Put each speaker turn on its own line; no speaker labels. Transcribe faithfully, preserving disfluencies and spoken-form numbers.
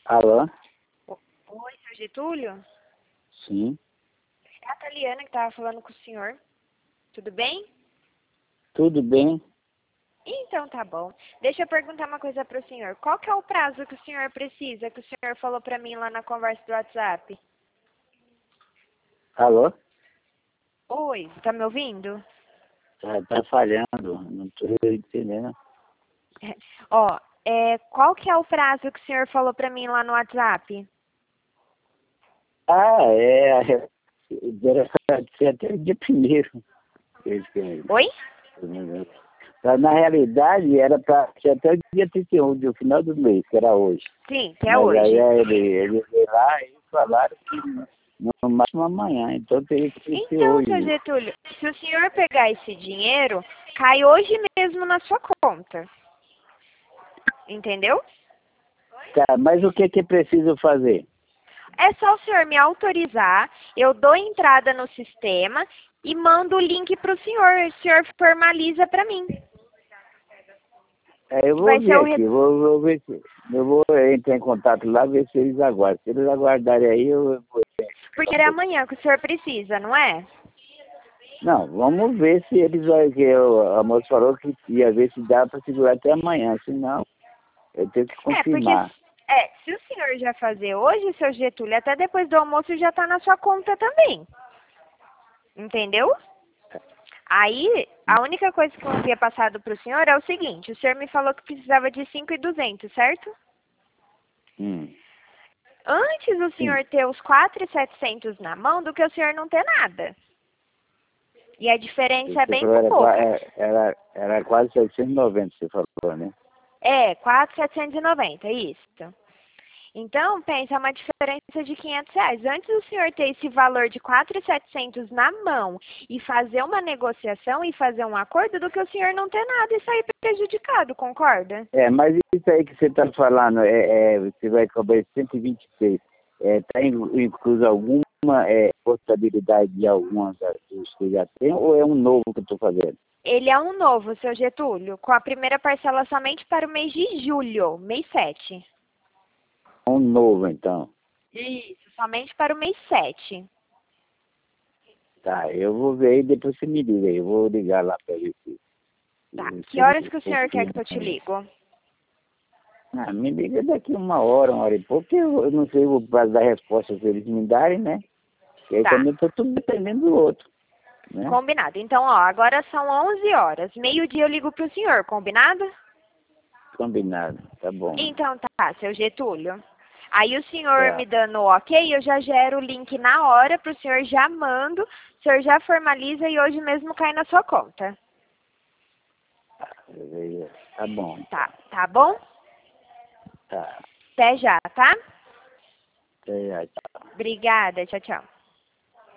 Alô?
O- Oi, seu Getúlio?
Sim.
É a Taliana que estava falando com o senhor. Tudo bem?
Tudo bem?
Então tá bom. Deixa eu perguntar uma coisa para o senhor. Qual que é o prazo que o senhor precisa, que o senhor falou para mim lá na conversa do WhatsApp?
Alô?
Oi, tá me ouvindo?
Tá, tá falhando, não tô entendendo.
Ó, é, qual que é o prazo que o senhor falou para mim lá no WhatsApp?
Ah, é. Era pra ser até o dia primeiro.
Oi?
Na realidade, era para ser até o dia trinta e um, do final do mês, que era hoje.
Sim, que é
Mas
hoje.
aí ele, ele veio lá e falaram que no máximo amanhã, então teria que ser
Então,
hoje.
seu Getúlio, se o senhor pegar esse dinheiro, cai hoje mesmo na sua conta. Entendeu?
Tá, mas o que que preciso fazer?
É só o senhor me autorizar, eu dou entrada no sistema e mando o link para o senhor. O senhor formaliza para mim.
É, eu
Que
vou
vai ser
ver
o
aqui,
re...
vou, vou ver se. Eu vou entrar em contato lá, ver se eles aguardam. Se eles aguardarem aí, eu vou.
Porque é amanhã que o senhor precisa, não é?
Não, vamos ver se eles vão. Que eu, a moça falou que ia ver se dá para segurar até amanhã, senão eu tenho que
É, porque
confirmar.
é, se o senhor já fazer hoje, seu Getúlio, até depois do almoço já está na sua conta também. Entendeu? Aí, a única coisa que eu havia passado para o senhor é o seguinte, o senhor me falou que precisava de cinco mil e duzentos, certo?
Hum,
Antes o
sim.
senhor ter os quatro mil e setecentos na mão do que o senhor não ter nada. E a diferença é
Você
bem
falou era, qua-
pouca.
é, era, era quase setecentos e noventa, você falou, né?
É, quatro mil setecentos e noventa, isso. Então, pensa, é uma diferença de quinhentos reais. Antes do senhor ter esse valor de quatro mil e setecentos na mão e fazer uma negociação e fazer um acordo, do que o senhor não ter nada e sair prejudicado, concorda?
É, mas isso aí que você está falando, é, é, você vai cobrar cento e vinte e seis. Está incluso alguma é, possibilidade de algumas das que já tem, ou é um novo que eu estou fazendo?
Ele é um novo, seu Getúlio, com a primeira parcela somente para o mês de julho, mês sete.
Um novo, então.
Isso, somente para o mês sete.
Tá, eu vou ver e depois você me liga aí. Eu vou ligar lá para ver se,
Tá.
se,
Que
se eles
horas que o senhor quer que eu te
confirmam isso.
ligo?
Ah, me liga daqui uma hora, uma hora e pouco, porque eu, eu não sei o prazo da resposta se eles me darem, né? E aí
Tá.
também estou tudo dependendo do outro, né?
Combinado. Então, ó, agora são onze horas. Meio-dia eu ligo pro senhor, combinado?
Combinado, tá bom.
Então tá, seu Getúlio. Aí o senhor
Tá,
me dando o ok, eu já gero o link na hora pro senhor, já mando, o senhor já formaliza e hoje mesmo cai na sua conta.
beleza. Tá bom,
Tá, tá bom?
tá.
Até já, tá?
Até já.
Obrigada, tchau, tchau.